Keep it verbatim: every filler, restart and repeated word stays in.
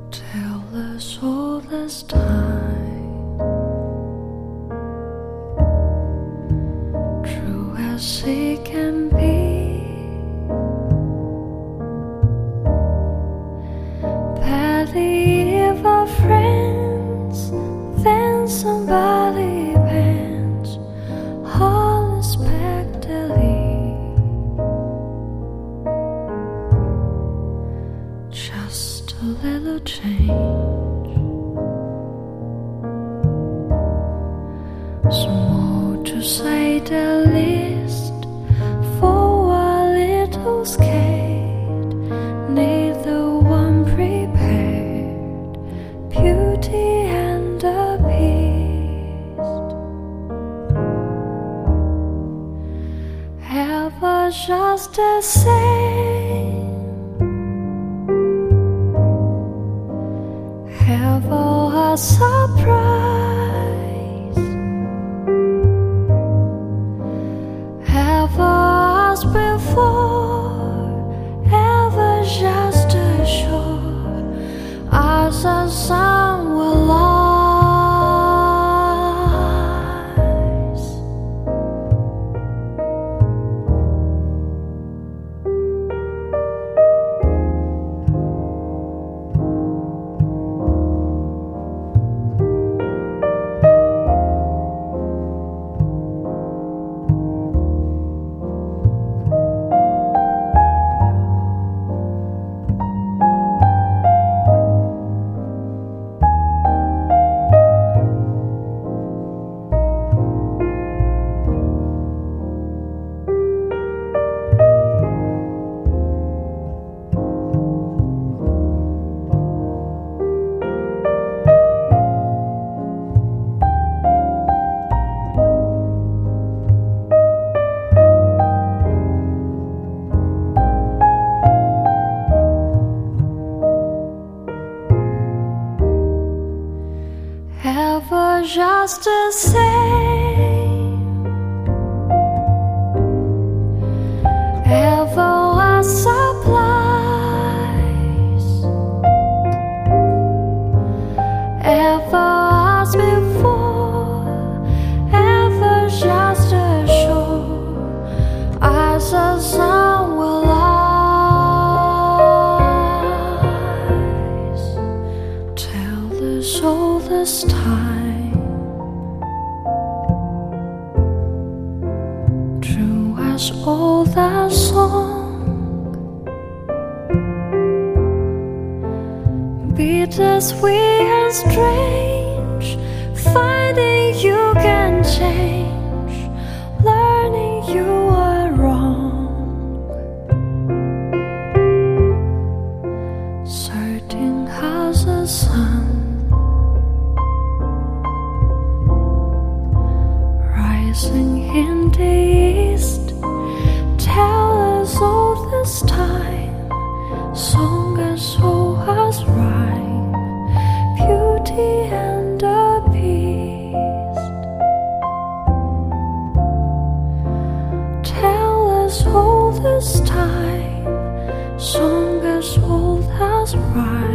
Tell us all this time, true as it can be, barely ever friends, then somebody bends unexpectedly. Just a little change, small to say the least, for a little scared, neither one prepared, beauty and the beast, ever just the same. Ever a surprise, ever as before, ever just as sure as the sun will rise. Ever just the same, ever a surprise, ever as before, ever just as sure as the sun will rise. Tell us all this time, true as all that song, bittersweet and strange, finding you can change, learning you were wrong, certain as the sun rising in the east. Tell us all this time, song as old as rhyme, beauty and the beast. Tell us all this time, song as old as rhyme.